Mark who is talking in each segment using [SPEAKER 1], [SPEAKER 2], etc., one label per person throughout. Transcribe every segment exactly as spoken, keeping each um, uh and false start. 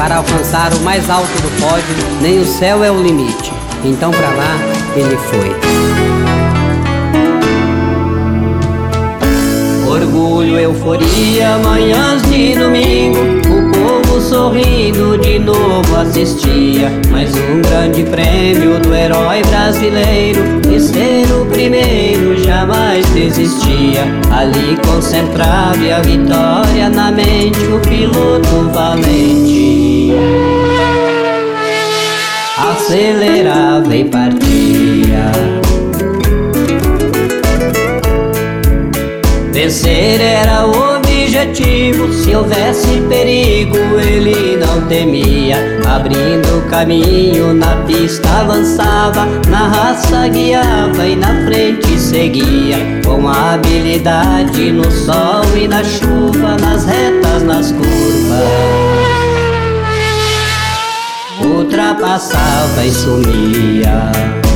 [SPEAKER 1] para alcançar o mais alto do pódio, nem o céu é o limite. Então pra lá ele foi. Orgulho, euforia, manhãs de domingo, o povo sorrindo de novo assistia. Mais um grande prêmio do herói brasileiro, e ser o primeiro jamais desistia. Ali concentrava a vitória na mente, o piloto valente acelerava e partia. Vencer era o objetivo, se houvesse perigo ele não temia. Abrindo caminho na pista avançava, na raça guiava e na frente seguia. Com habilidade no sol e na chuva, nas retas, nas curvas, ultrapassava e sumia.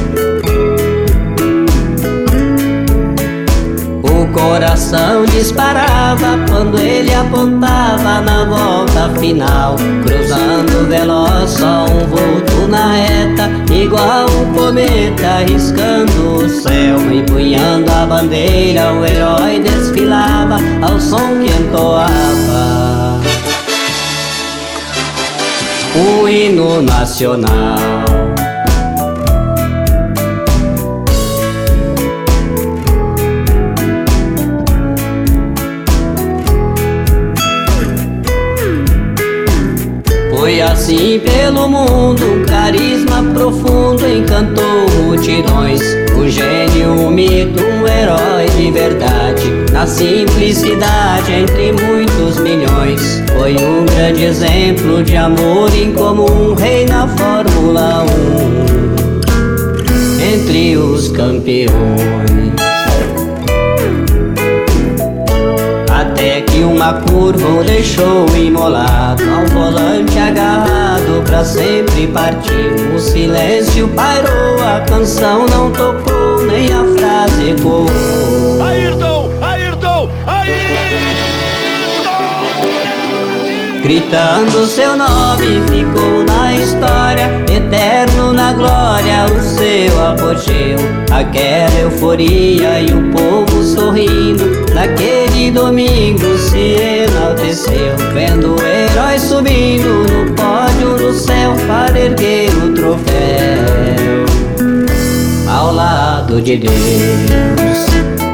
[SPEAKER 1] O coração disparava quando ele apontava na volta final, cruzando veloz só um vulto na reta, igual um cometa riscando o céu. Empunhando a bandeira o herói desfilava ao som que entoava o hino nacional. Foi assim pelo mundo, um carisma profundo encantou multidões. Um gênio, um mito, um herói de verdade, na simplicidade entre muitos milhões. Foi um grande exemplo de amor incomum, rei na Fórmula um, entre os campeões. Até que uma curva o deixou imolado, ao volante agarrado, pra sempre partir. O silêncio pairou, a canção não tocou, nem a frase ecoou.
[SPEAKER 2] Ayrton, Ayrton, Ayrton!
[SPEAKER 1] Gritando seu nome ficou na história, eterno na glória o seu apogeu. Aquela euforia e o povo sorrindo, naquele domingo se enalteceu. Vendo o herói subindo no pódio no céu, para erguer o troféu ao lado de Deus.